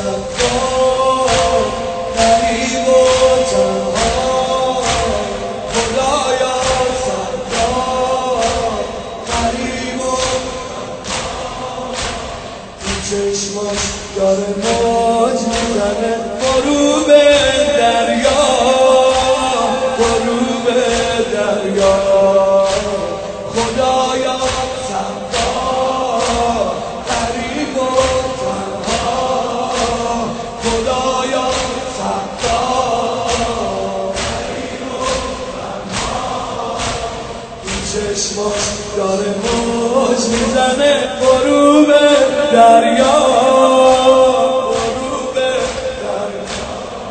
ستار غریب و تنها خدایا ستار غریب و تو چشماش داره موج میزنه غروب دریا غروب دریا خدایا ستار غریب و تنها خدایا ستار غریب و تنها تو چشماش داره موج میزنه غروب دریا غروب دریا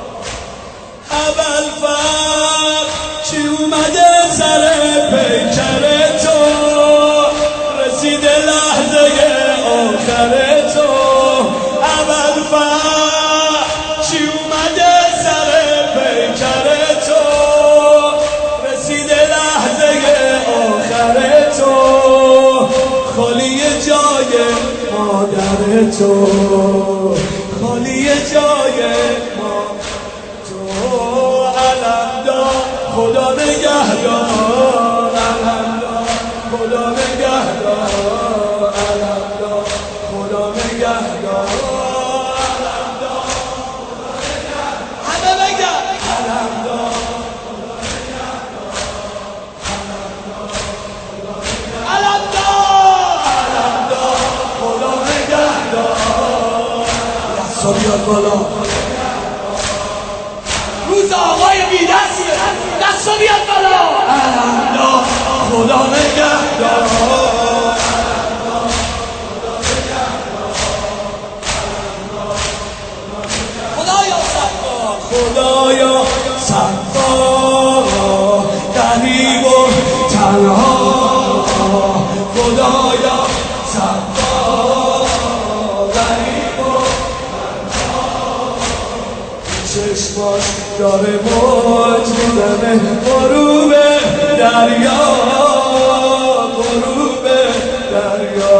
اول فرق چی اومده سر پیکر تو رسیده لحظه آخر تو اول فرق چی اومده سر پیکر تو رسیده لحظه آخر تو خالی جای مادر تو خالی جای خدا نگهدار علمدار خدا نگهدار علمدار خدا نگهدار علمدار همه بگن علمدار علمدار خدا نگهدار دستا بیاد بالا روز آقای بی‌دستیه دستا بیاد بالا علمدار خدا نگهدار خدایا ستار خدایا ستار غریب و تنها خدایا ستار غریب و چشماش داره موج میزنه غروب دریا غروب دریا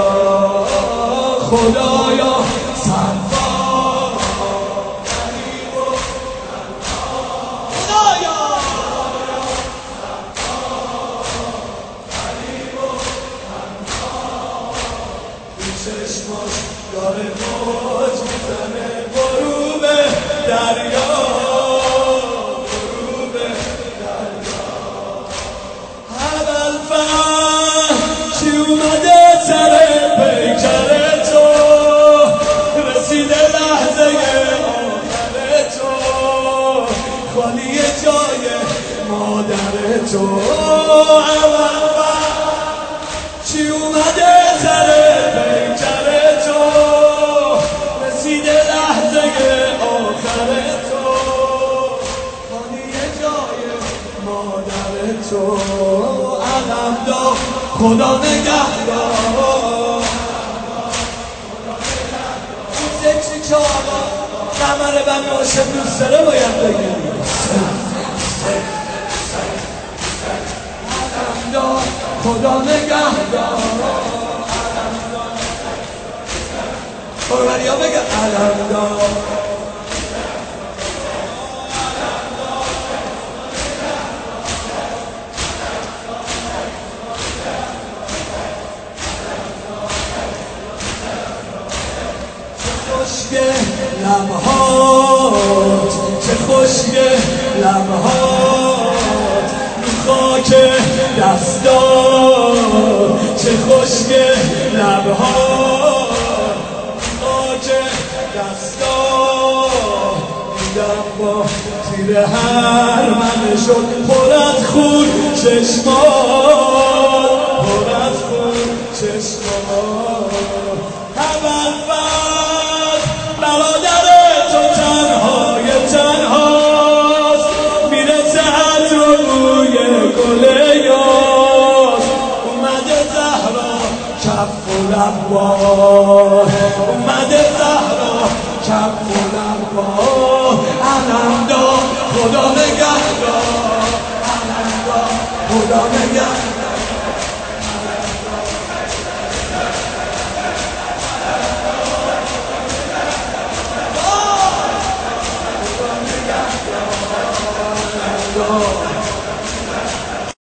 خدایا ستار غریب و خدایا غریب و چشماش داره موج میزنه غروب دریا غروب دریا اول فهم چی اومده سر پیکر تو رسیده لحظه آخر تو خالی جای مادر تو اول فهم چی اومده سر پیکر تو رسیده لحظه آخر تو خالی جای مادر تو علمدار خدا نگهدار این سکسی که آقا قمر بنی هاشم دوست داره باید بگیری علمدار خدا نگهدار قربانی ها بگه علمدار خوشگه لبهات چه خوشگه لبهات رو خاک دستات چه خوشگه لبهات خاک دستات دیدم با تیر هر من شد پر از خون چشمات پر از خون چشمات اول برادر تو تنهای تنهاست میرسه از روی گل یاس اومده زهرا کف و لباس اومده زهرا کف و لباس علمدار خدا نگهدار علمدار خدا نگهدار داد